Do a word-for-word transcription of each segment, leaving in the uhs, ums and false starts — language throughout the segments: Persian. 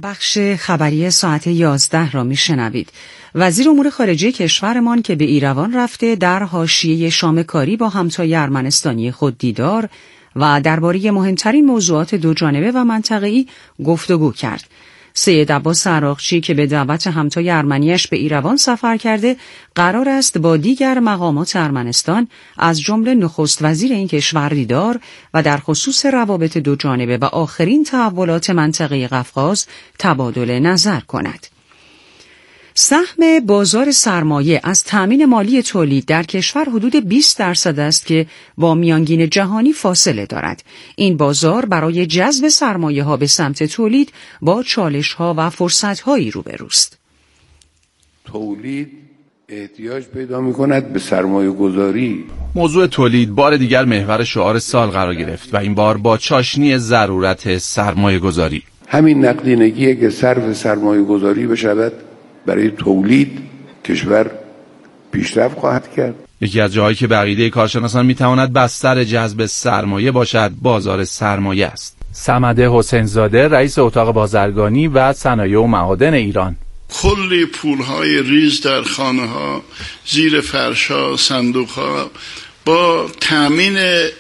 بخش خبری ساعت یازده را میشنوید. وزیر امور خارجه کشورمان که به ایروان رفته در حاشیه شام کاری با همتای ارمنستانی خود دیدار و درباره مهمترین موضوعات دو جانبه و منطقه‌ای گفتگو کرد. سید عباس عراقچی که به دعوت همتای ارمنیش به ایروان سفر کرده، قرار است با دیگر مقامات ارمنستان از جمله نخست وزیر این کشور دیدار و در خصوص روابط دو جانبه و آخرین تحولات منطقه قفقاز تبادل نظر کند. سهم بازار سرمایه از تأمین مالی تولید در کشور حدود بیست درصد است که با میانگین جهانی فاصله دارد. این بازار برای جذب سرمایه ها به سمت تولید با چالش ها و فرصت هایی روبروست. تولید احتیاج پیدا می کند به سرمایه گذاری. موضوع تولید بار دیگر محور شعار سال قرار گرفت و این بار با چاشنی ضرورت سرمایه گذاری. همین نقدینگیه که صرف سرمایه گذاری بشود برای تولید کشور پیشرفت خواهد کرد. یکی از جاهایی که به عقیده کارشناسان میتواند بستر جذب سرمایه باشد بازار سرمایه است. صمد حسین زاده رئیس اتاق بازرگانی و صنایع و معادن ایران: کلی پولهای ریز در خانه ها، زیر فرش ها، صندوق ها، با تامین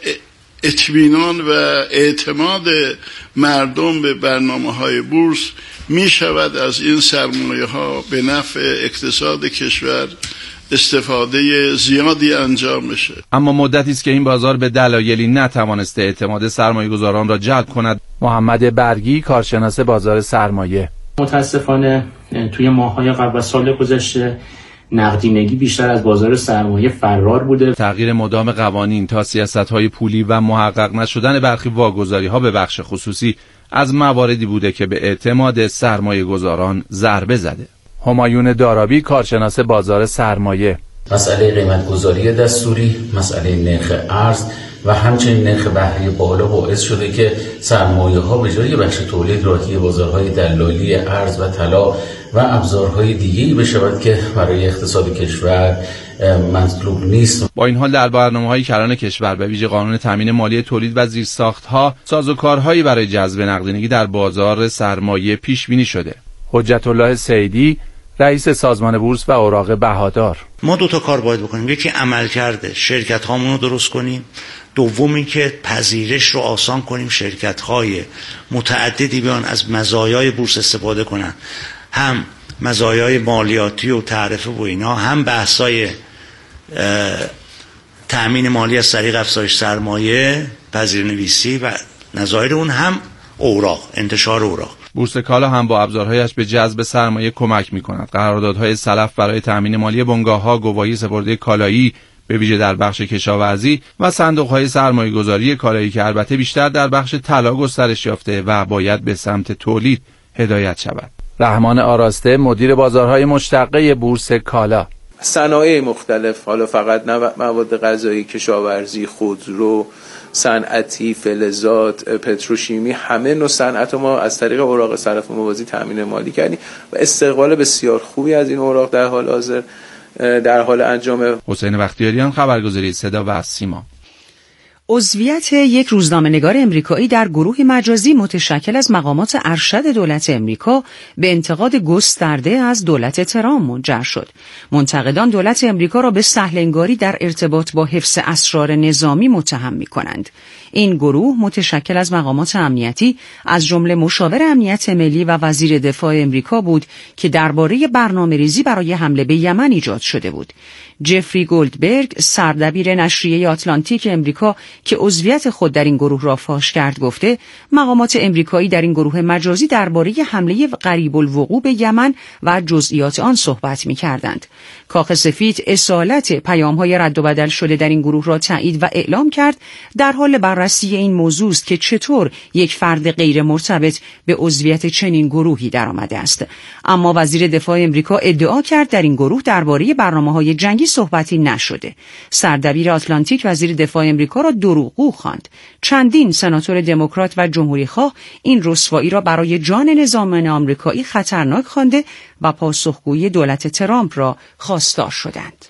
اطمینان و اعتماد مردم به برنامه های بورس می شود از این سرمایه ها به نفع اقتصاد کشور استفاده زیادی انجام بشه. اما مدتی است که این بازار به دلایلی نتوانسته اعتماد سرمایه گذاران را جلب کند. محمد برگی کارشناس بازار سرمایه: متاسفانه توی ماه‌های قبل از سال گذشته نقدینگی بیشتر از بازار سرمایه فرار بوده. تغییر مدام قوانین تا سیاست‌های پولی و محقق نشدن برخی واگذاری‌ها به بخش خصوصی از مواردی بوده که به اعتماد سرمایه گذاران ضربه زده. همایون دارابی کارشناس بازار سرمایه: مسئله قیمت‌گذاری دستوری، مسئله نرخ ارز و همچنین نرخ بهره بالا باعث شده که سرمایه‌ها به جای بخش تولید راهی بازارهای دلالی ارز و طلا و ابزارهای دیگه‌ای بشود که برای اقتصاد کشور مطلوب نیست. با این حال در برنامه‌های کلان کشور به ویژه قانون تامین مالی تولید و زیرساخت‌ها سازوکارهایی برای جذب نقدینگی در بازار سرمایه پیش بینی شده. حجت الله سیدی رئیس سازمان بورس و اوراق بهادار: ما دو تا کار باید بکنیم. یکی عمل کرده شرکت هامون رو درست کنیم، دومی که پذیرش رو آسان کنیم، شرکت های متعددی بیان از مزایای بورس استفاده کنن، هم مزایای مالیاتی و تعرفه و اینا، هم بحثای تأمین مالی از طریق افزایش سرمایه، پذیرنویسی و نظایر اون، هم اوراق، انتشار اوراق. بورس کالا هم با ابزارهایش به جذب سرمایه کمک می‌کند. قراردادهای سلف برای تأمین مالی بنگاه‌ها، گواهی سپرده کالایی به ویژه در بخش کشاورزی و صندوق‌های سرمایه‌گذاری کالایی که البته بیشتر در بخش طلا گسترش یافته و باید به سمت تولید هدایت شود. رحمان آراسته مدیر بازارهای مشتقه بورس کالا: صنایع مختلف، حالا فقط نه مواد غذایی، کشاورزی، خودرو، صنعتی، فلزات، پتروشیمی، همه نوع صنعت ما از طریق اوراق صرف موازی تامین مالی کردیم و استقبال بسیار خوبی از این اوراق در حال حاضر در حال انجامه. حسین بختیاریان، خبرگزاری صدا و سیما. عضویت یک روزنامه‌نگار امریکایی در گروه مجازی متشکل از مقامات ارشد دولت امریکا به انتقاد گسترده از دولت ترامپ منجر شد. منتقدان دولت امریکا را به سهل‌انگاری در ارتباط با حفظ اسرار نظامی متهم می‌کنند. این گروه متشکل از مقامات امنیتی از جمله مشاور امنیت ملی و وزیر دفاع امریکا بود که درباره برنامه‌ریزی برای حمله به یمن ایجاد شده بود. جفری گولدبرگ، سردبیر نشریه آتلانتیک امریکا که عضویت خود در این گروه را فاش کرد، گفته مقامات امریکایی در این گروه مجازی درباره حمله قریب الوقوع به یمن و جزئیات آن صحبت می‌کردند. کاخ سفید اصالت پیام‌های رد و بدل شده در این گروه را تایید و اعلام کرد، در حال بررسی این موضوع است که چطور یک فرد غیر مرتبط به عضویت چنین گروهی درآمده است. اما وزیر دفاع امریکا ادعا کرد در این گروه درباره برنامه‌های جنگی صحبتی نشده. سردبیر آتلانتیک وزیر دفاع امریکا را دروغگو خواند. چندین سناتور دموکرات و جمهوری‌خواه این رسوایی را برای جان نظامیان آمریکایی خطرناک خوانده و پاسخگویی دولت ترامپ را خواستار شدند.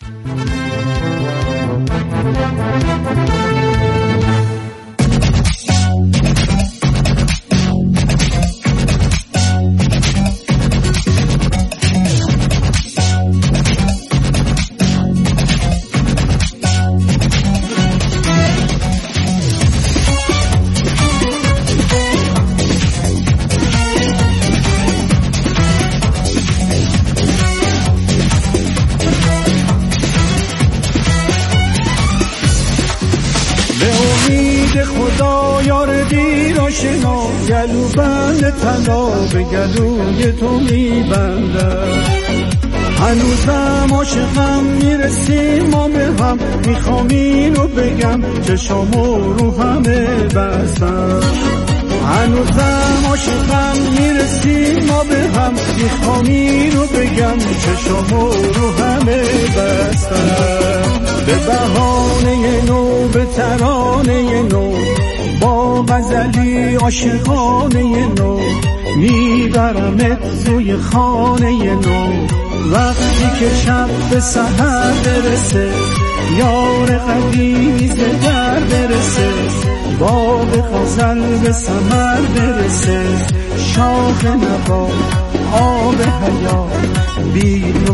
آشنا گلو بند طلا به گلوی تو میبندم. هنوزم عاشقم میرسیم ما به هم، میخوام اینو بگم چشامو رو همه بستم. هنوزم عاشقم میرسیم ما به هم، میخوام اینو بگم چشامو رو همه بستم. به بهانه نو به ترانه نو با غزلی عاشقانه نو میبرمت سوی خانه نو. وقتی که شب به سحر برسه یار قدیمی ز در برسه، باغ غزل به ثمر برسه، شاخ نبات آب حیات بی تو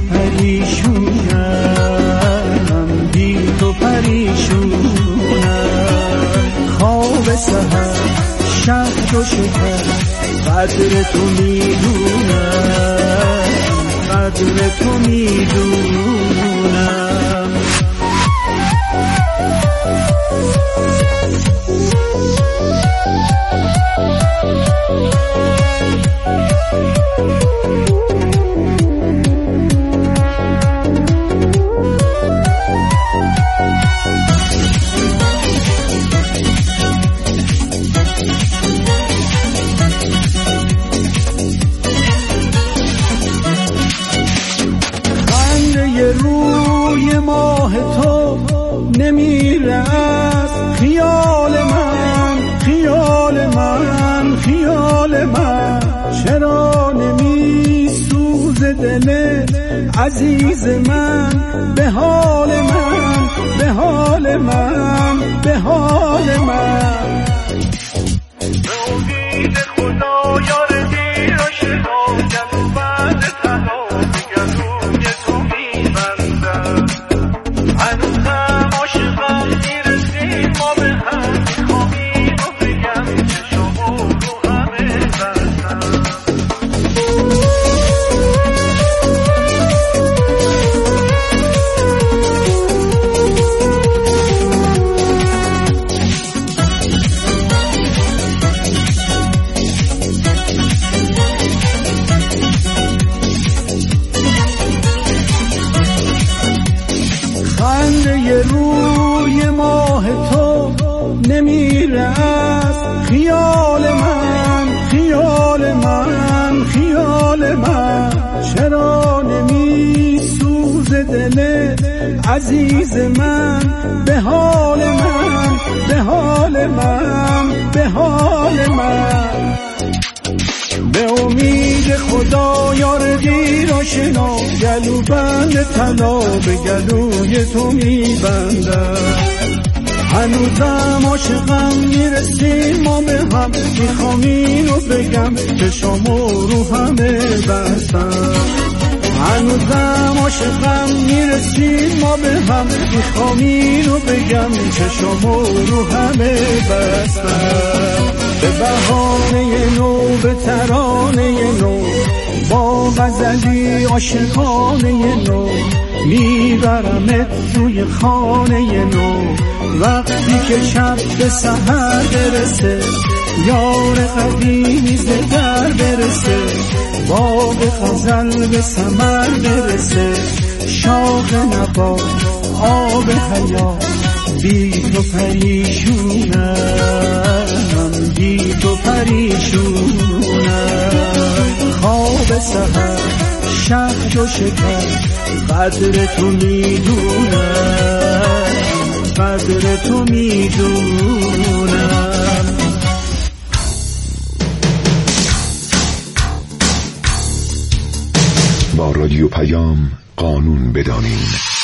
پریشونم، بی تو پریشونم. خواب سحر شهد و شکر قدر تو میدونم، قدر تو میدونم. روی ماه تو نمیره از خیال من، خیال من، خیال من. چرا نمی سوز دل عزیز من به حال من، به حال من، به حال من. به امید خدا یار دیر و شنا گلو بند طلا به گلوی تو میبندم. هنوزم عاشقم میرسیم ما به هم، میخوام اینو بگم چشامو رو همه بستم. خنده روی ماه تو نمیره از خیال من، خیال من، خیال من. چرا نمی سوز دل عزیز من به حال من، به حال من، به حال من. به امید خدا یار گیر آشنا گلو بند طلا به گلوی تو میبندم. هنوزم عاشقم میرسیم ما به هم، میخوام اینو بگم چشامو رو همه بستم. هنوزم عاشقم میرسیم ما به هم، میخوام اینو بگم چشامو رو همه بستم. به بهانه نو به ترانه نو با غزلی عاشقانه نو میبرمت توی خانه نو. وقتی که شب به سحر برسه یار قدیمی ز در برسه، باغ غزل به ثمر برسه، شاخ نبات آب حیات بی تو پریشونم، بی تو پریشونم. خواب سحر شهد و شکر قدر تو میدونم، قدر تو میدونم. با رادیو پیام قانون بدانیم.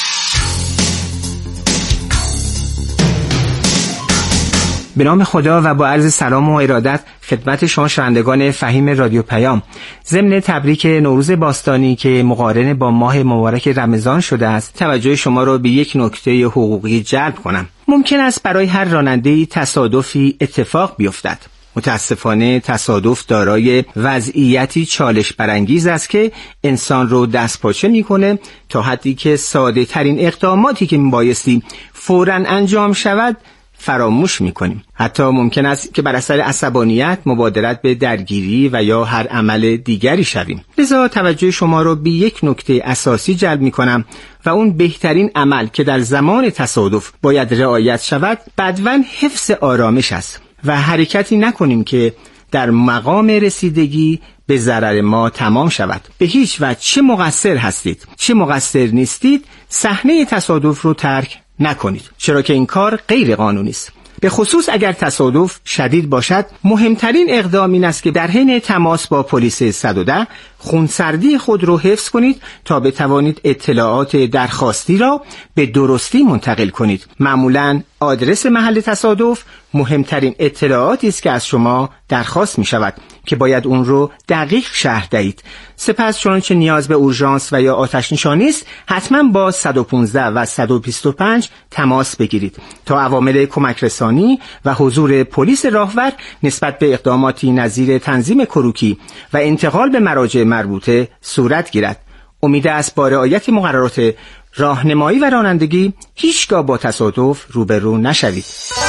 به نام خدا و با عرض سلام و ارادت خدمت شما شنوندگان فهیم رادیو پیام، ضمن تبریک نوروز باستانی که مقارن با ماه مبارک رمضان شده است، توجه شما را به یک نکته حقوقی جلب کنم. ممکن است برای هر راننده‌ای تصادفی اتفاق بیفتد. متاسفانه تصادف دارای وضعیتی چالش برانگیز است که انسان رو دستپاچه میکنه تا حدی که ساده ترین اقداماتی که میبایستی فوراً انجام شود فراموش می‌کنیم. حتی ممکن است که بر اثر عصبانیت مبادرت به درگیری و یا هر عمل دیگری شویم. لذا توجه شما را به یک نکته اساسی جلب می‌کنم و اون بهترین عمل که در زمان تصادف باید رعایت شود بدون حفظ آرامش است و حرکتی نکنیم که در مقام رسیدگی به ضرر ما تمام شود. به هیچ وجه چه مقصر هستید چه مقصر نیستید صحنه تصادف رو ترک نکنید، چرا که این کار غیر قانونی است. به خصوص اگر تصادف شدید باشد، مهمترین اقدام این است که در حین تماس با پلیس صد و ده خونسردی خود را حفظ کنید تا بتوانید اطلاعات درخواستی را به درستی منتقل کنید. معمولاً آدرس محل تصادف مهمترین اطلاعاتی است که از شما درخواست می شود که باید اون رو دقیق شرح دهید. سپس چنانچه نیاز به اورژانس و یا آتش نشانی است، حتما با صد و پانزده و صد و بیست و پنج تماس بگیرید تا عوامل کمک رسانی و حضور پلیس راهور نسبت به اقداماتی نظیر تنظیم کروکی و انتقال به مراجع مربوطه صورت گیرد. امید است با رعایت مقررات راهنمایی و رانندگی هیچگاه با تصادف روبرو نشوید.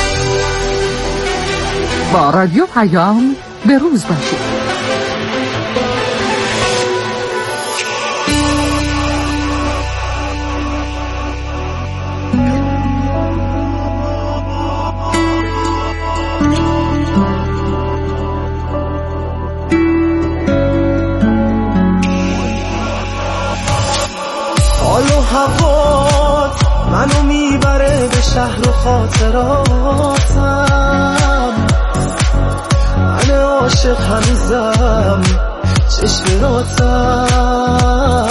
با رادیو پیام به روز باشید. حال و هوات منو میبره به شهر و خاطراتم، من عاشق هنوزم چشماتم،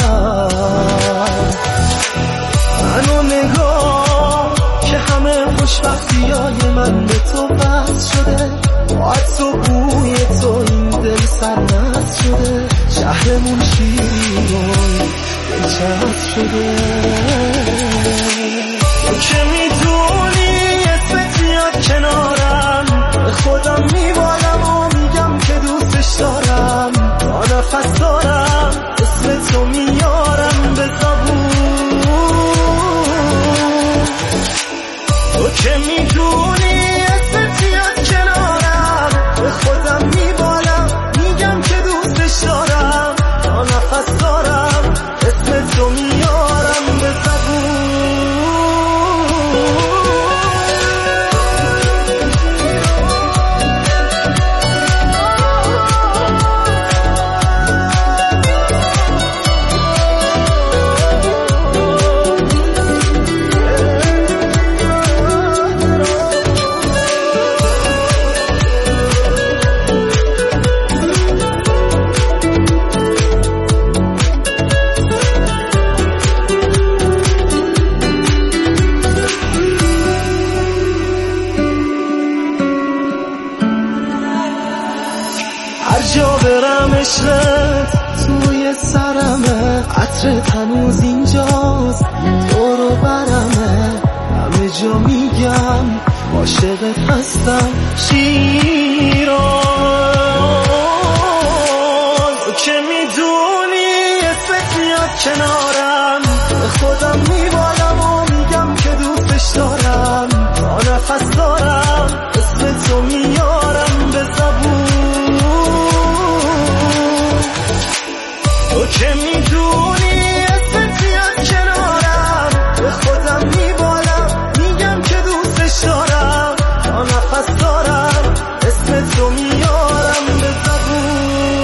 منو نگاه که همه خوشبختیای من به تو بس شده، با عطر و بوی تو این دل سرمست شده، شهرمون شیرین دلچسب شده. تو که میدونی اسمت میاد کنارم، به خودم میبالم و میگم که دوستش دارم، تا نفس دارم اسم تو میارم به زبون. تو که میدونی اسمت میاد کنارم، به خودم میبالم میگم که دوستش دارم، تا نفس دارم اسم تو میارم به زبون. هر جا برم عشقت توی سرمه، عطرت هنوز اینجاست دورو برمه، همه جا میگم عاشقت هستم شیراز. تو که میدونی اسمت میاد کنارم، به خودم میبالم و میگم که دوستش دارم، تا نفس دارم اسم تو میارم به زبون. تو که میدونی اسمت میاد کنارم، به خودم میبالم میگم که دوستش دارم، تا نفس دارم اسم تو میارم به زبون.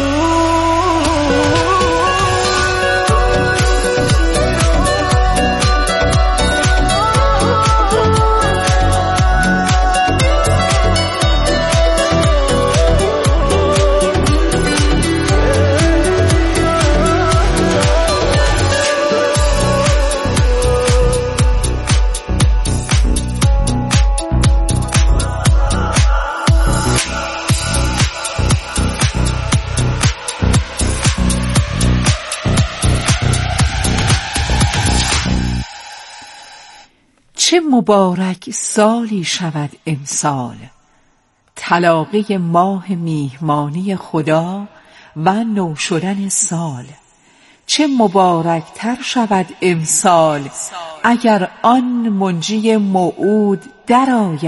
چه مبارک سالی شود امسال، تلاقی ماه میهمانی خدا و نو شدن سال. چه مبارک تر شود امسال اگر آن منجی موعود درآید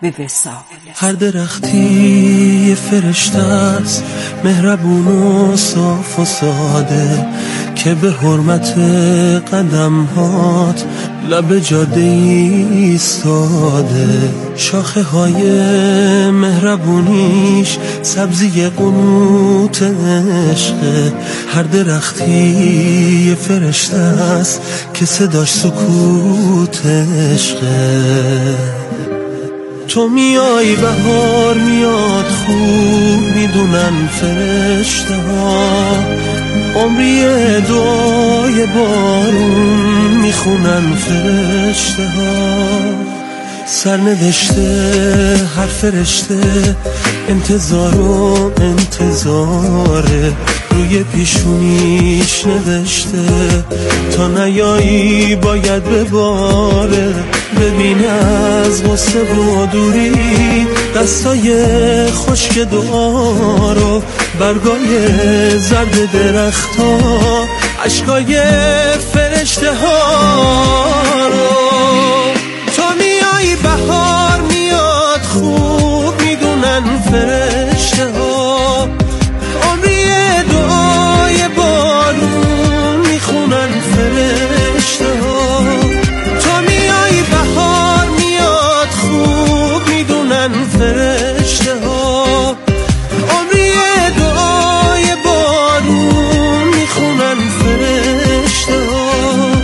به وصال. هر درختی یه فرشته است، مهربون و صاف و ساده، که به حرمت قدمهات لب جاده ایستاده. شاخه های مهربونیش سبزی قنوت عشقه. هر درختی یه فرشته است که صداش سکوت عشقه. تو میای بهار میاد خوب میدونن فرشته ها، عمری دعای بارون میخونن فرشته ها. سرنوشته هر فرشته انتظار و انتظاره، روی پیشونیش نوشته تا نیایی باید بباره. ببین از غصه و دوری دستای خشک دعا رو، برگای زرد درخت ها، عشقای فرشته ها رو. تو میای بهار میاد خوب میدونن فرشته ها، عمری دعای بارون میخونن فرشته ها. تو میای بهار میاد خوب میدونن فرشته ها، عمری دعای بارون میخونن فرشته ها.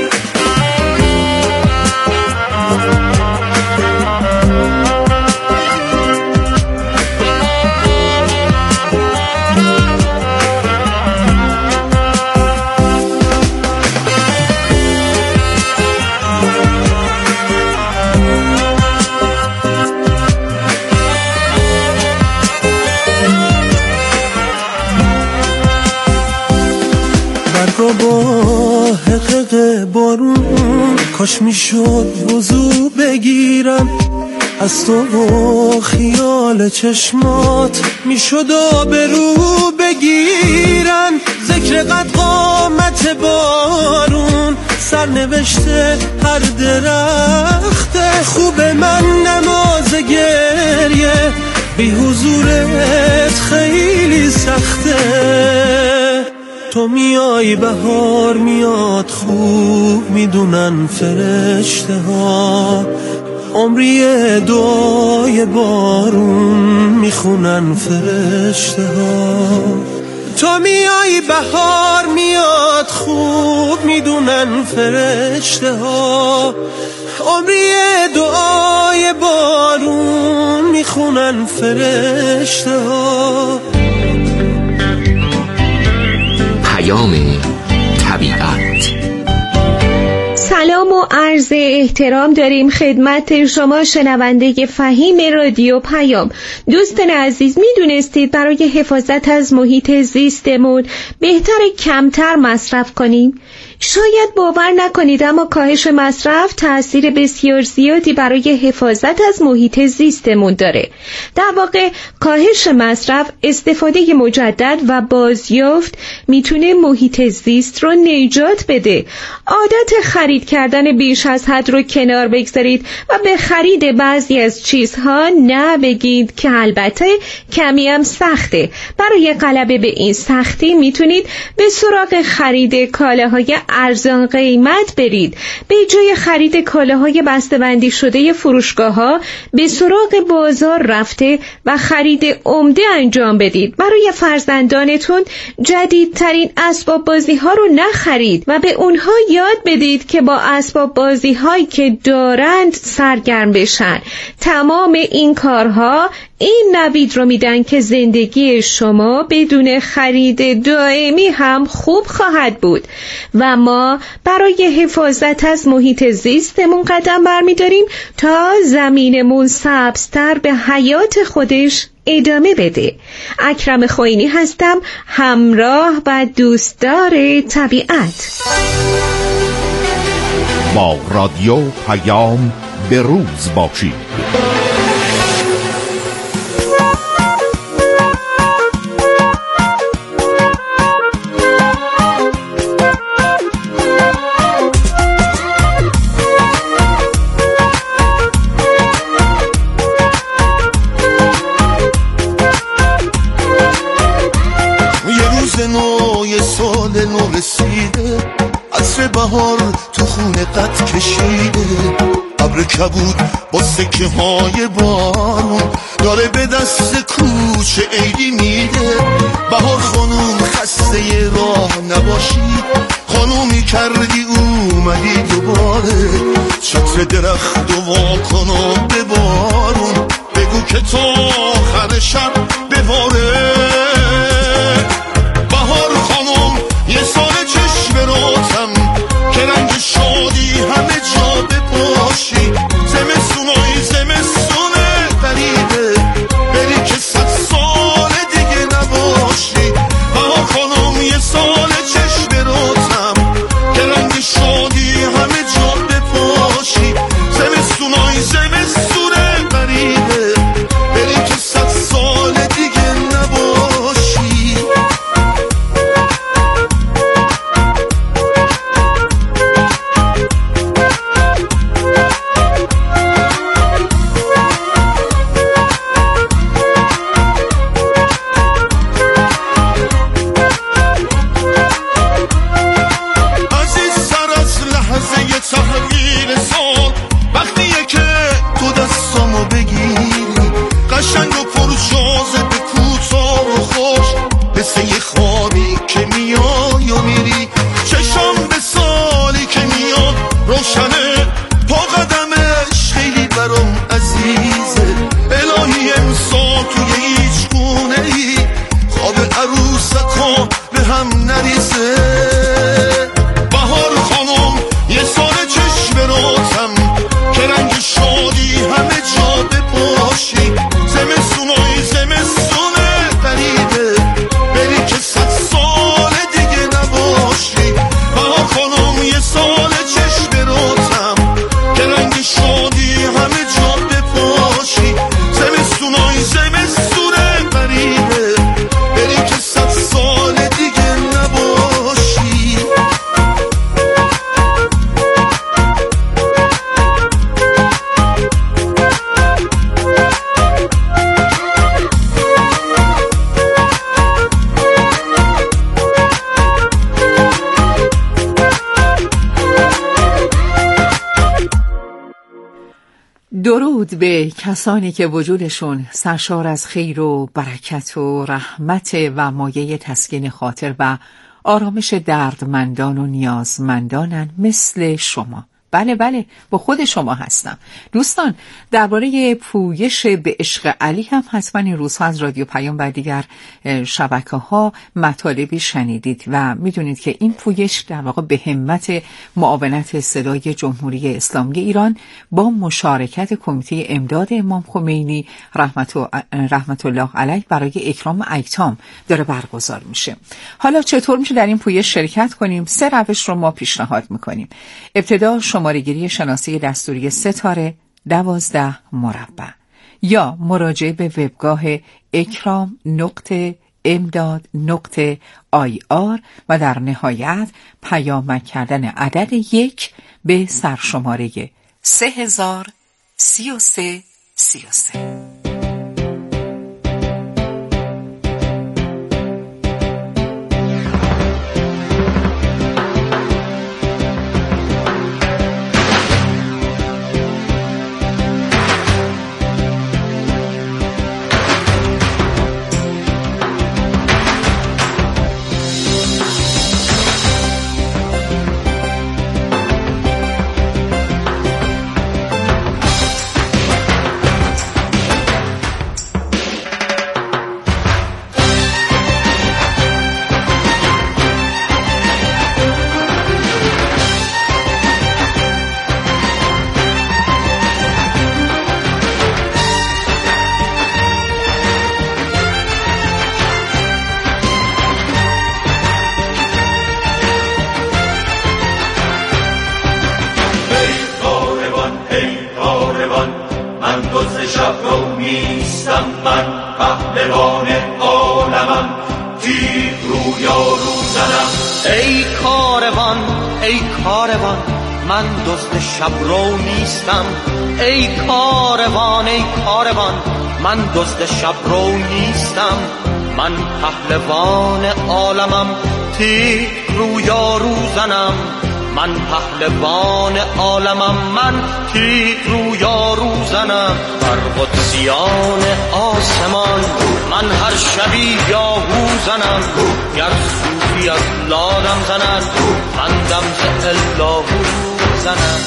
برگا با حقق بارون کاش میشد وضو بگیرم، از تو و خیال چشمات میشد آبرو بگیرن. ذکر قد قامت بارون سرنوشته هر درخته، خوب من نماز گریه بی حضورت خیلی سخته. تو میای بهار میاد خوب میدونن فرشته ها، عمری دعای بارون میخونن فرشته ها. تو میای بهار میاد خوب میدونن فرشته ها، عمری دعای بارون میخونن فرشته ها. پیام طبیعت. سلام و عرض احترام داریم خدمت شما شنونده فهیم رادیو پیام. دوستان عزیز، میدونستید برای حفاظت از محیط زیستمون بهتر کمتر مصرف کنیم؟ شاید باور نکنید اما کاهش مصرف تأثیر بسیار زیادی برای حفاظت از محیط زیستمون داره. در واقع کاهش مصرف، استفاده مجدد و بازیافت میتونه محیط زیست رو نجات بده. عادت خرید کردن بیش از حد رو کنار بگذارید و به خرید بعضی از چیزها نه بگید که البته کمی هم سخته. برای غلبه به این سختی میتونید به سراغ خرید کالاهای ارزان قیمت برید. به جای خرید کالاهای بسته‌بندی شده فروشگاه‌ها به سراغ بازار رفته و خرید عمده انجام بدید. برای فرزندانتون جدیدترین اسباب بازی‌ها رو نخرید و به اونها یاد بدید که با اسباب بازی‌هایی که دارند سرگرم بشن. تمام این کارها این نوید رو میدن که زندگی شما بدون خرید دائمی هم خوب خواهد بود و ما برای حفاظت از محیط زیستمون قدم برمی‌داریم تا زمینمون سبزتر به حیات خودش ادامه بده. اکرم خوئینی هستم، همراه و دوستدار طبیعت. با رادیو پیام به روز باشید. بهار تو خونه قد کشیده، ابر کبود با سکه های بارون داره به دست کوچه عیدی میده. بهار خانوم خسته راه نباشی، خانومی کردی اومدی دوباره، چتر درخت و واکن و به بارون بگو که تا آخر شب بباره. بهار خانوم یه سال چشم راتم که رنگ شادی همه جا بپاشی، زمستونای زمستونه غریبه بری که صد سال دیگه نباشی. بهار خانوم یه سال چشم راتم که رنگ شادی همه جا بپاشی، زمستونای زمستونه غریبه بری که صد سال دیگه نباشی. درود به کسانی که وجودشون سرشار از خیر و برکت و رحمت و مایه تسکین خاطر و آرامش دردمندان و نیازمندانن مثل شما. بله بله با خود شما هستم. دوستان درباره پویش به عشق علی هم حتما این روزها از رادیو پیام و دیگر شبکه ها مطالبی شنیدید و میدونید که این پویش در واقع به همت معاونت صدای جمهوری اسلامی ایران با مشارکت کمیته امداد امام خمینی رحمت, و رحمت الله علیه برای اکرام ایتام داره برگزار میشه. حالا چطور میشه در این پویش شرکت کنیم؟ سه روش رو ما پیشنهاد میکنیم. ابتدا شماره‌گیری شناسه دستوری ستاره دوازده مربع یا مراجعه به وبگاه اکرام نقطه امداد نقطه آی آر و در نهایت پیامک کردن عدد یک به سرشماره سه هزار سی و سه سی و سه. من دزد شب رو نیستم ای کاروان ای کاروان، من دزد شب رو نیستم، من پهلوان عالمم تیغ رو یارو زنم، من پهلوان عالمم، من تیغ رو یارو زنم بر قدسیان آسمان. من هر شبی یاهو زنم، گر صوفی از لادم زند من دم ز اللهو زنم.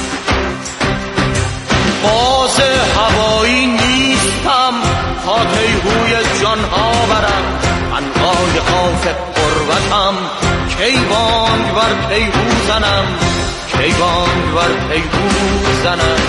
باز هوایی نیستم تا تیهوی جانها برم، من قایقات قربتم کیوان بر تیهو زنم، کیوان بر تیهو زنم.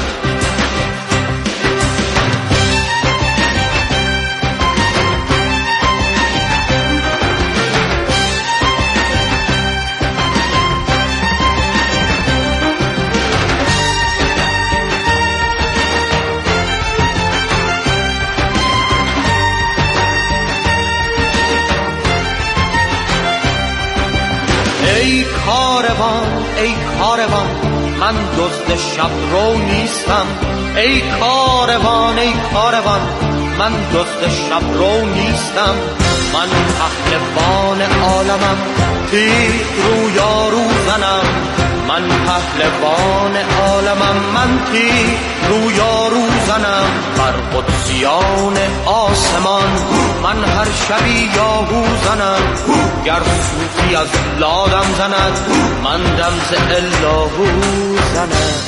ای کاروان ای کاروان من دزد شب رو نیستم، ای کاروان ای کاروان من دزد شب رو نیستم. من پهلوان عالمم، تیغ رو یارو زنم، من پهلوان عالمم، من تیغ رو یارو زنم بر قدسیان آسمان. من هر شبی یاهو زنم، گر صوفی از لادم زند من دم ز اللهو زنم.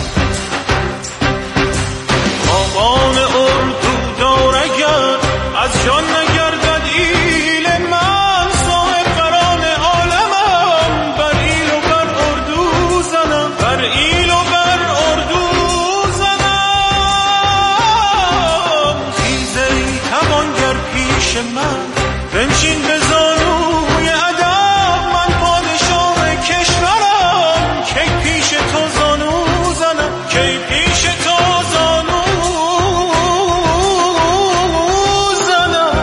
خاقان اردو دار اگر از جان نگردد ایل من، صاحب بران عالمم بر ایل و بر اردو زنم، بر ایل و بر اردو زنم. خیزه توانگر پیش من بنشین به زانوی ادب، من پادشاه کشورم کی پیش تو زانو زنم، کی پیش تو زانو زنم.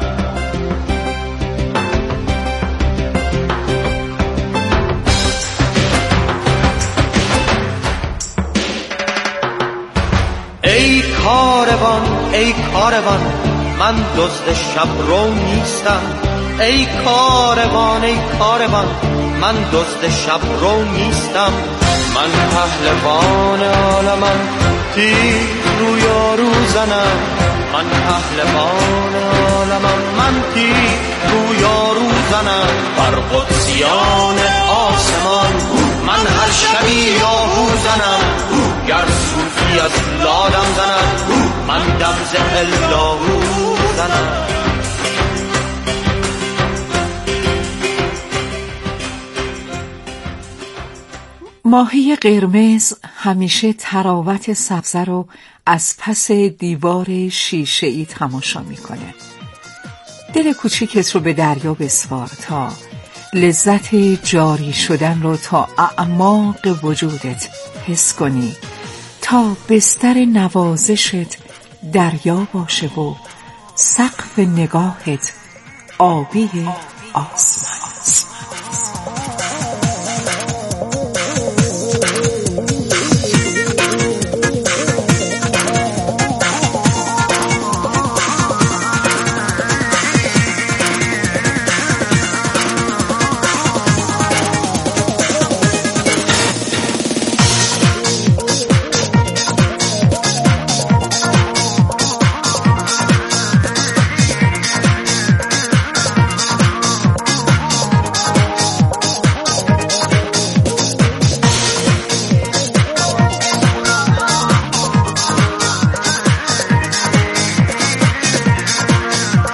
ای کاروان ای کاروان من دزد شب رو نیستم، ای کاروان ای کاروان من دزد شب رو نیستم. من پهلوان عالمم، تیغ رو یارو زنم، من پهلوان عالمم، من تیغ رو یارو زنم بر قدسیان آسمان. من هر شبی یاهو زنم، گر صوفی از لادم زند من دم ز اللهو زنم. ماهی قرمز همیشه تراوت سبزه رو از پس دیوار شیشه‌ای تماشا میکنه. دل کوچیکت رو به دریا بسپار تا لذت جاری شدن رو تا اعماق وجودت حس کنی، تا بستر نوازشت دریا باشه و سقف نگاهت آبی آسمان.